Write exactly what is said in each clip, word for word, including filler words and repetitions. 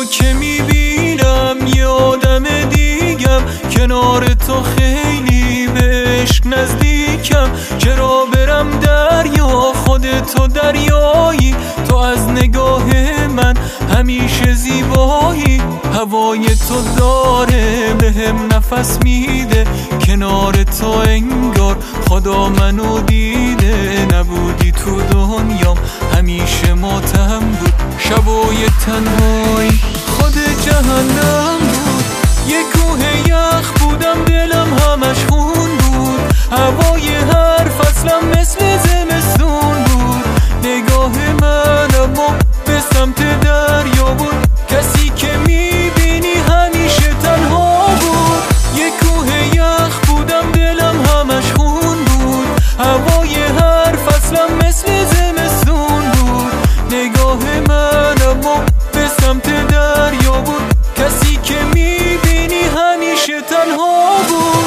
تو که میبینم یه آدم دیگم، کنار تو خیلی به عشق نزدیکم. چرا برم دریا خودتو دریایی، تو از نگاه من همیشه زیبایی. هوای تو داره بهم نفس میده، کنار تو انگار خدا منو دیده. نبودی تو دنیام همیشه ماتم بود، شبای تنهایی خود جهنم بود. یه کوه یخ بودم دلم همش خون بود، هوای هر فصلم مثل زمستون بود. نگاه من اما به سمت دریا بود، کسی که میبینی همیشه تنها بود. یه کوه یخ بودم دلم همش خون بود، هوای هر فصلم مثل زمستون بود. نگاه من اما به سمت دریا بود، کسی که میبینی همیشه تنها بود.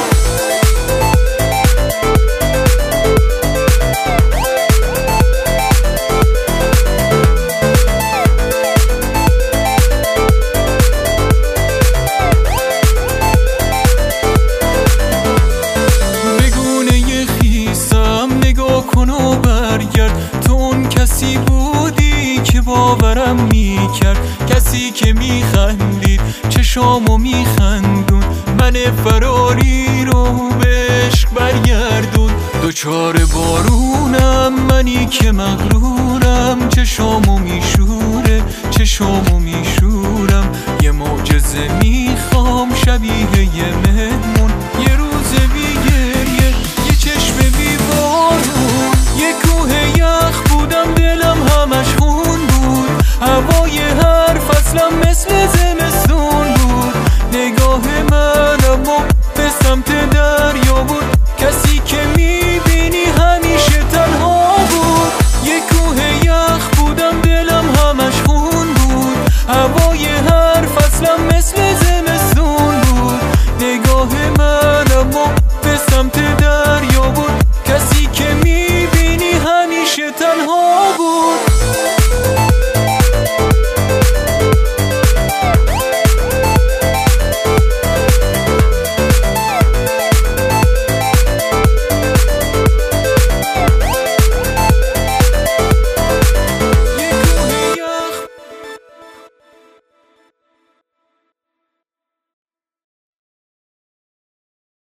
کنو برگرد، تو اون کسی بودی که باورم میکرد، کسی که میخندید چشامو میخندون، من فراری رو به عشق برگردون. دوچار بارونم منی که مغرورم، چشامو میشوره چشامو میشورم. یه معجزه میخوام شبیه یه مهمون،